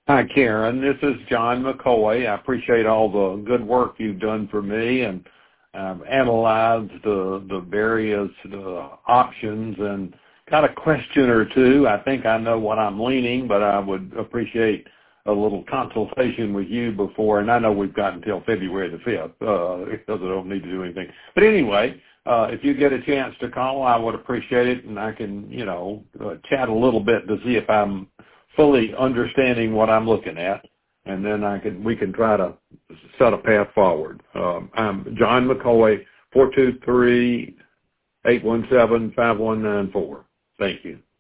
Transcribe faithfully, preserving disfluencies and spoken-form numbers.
Hi, Karen. This is John McCoy. I appreciate all the good work you've done for me, and I've analyzed the, the various uh, options and got a question or two. I think I know what I'm leaning, but I would appreciate a little consultation with you before, and I know we've got until February the fifth, uh, because I don't need to do anything. But anyway, uh, if you get a chance to call, I would appreciate it, and I can, you know, uh, chat a little bit to see if I'm fully understanding what I'm looking at, and then I can we can try to set a path forward. Um, I'm John McCoy, four two three, eight one seven, five one nine four. Thank you.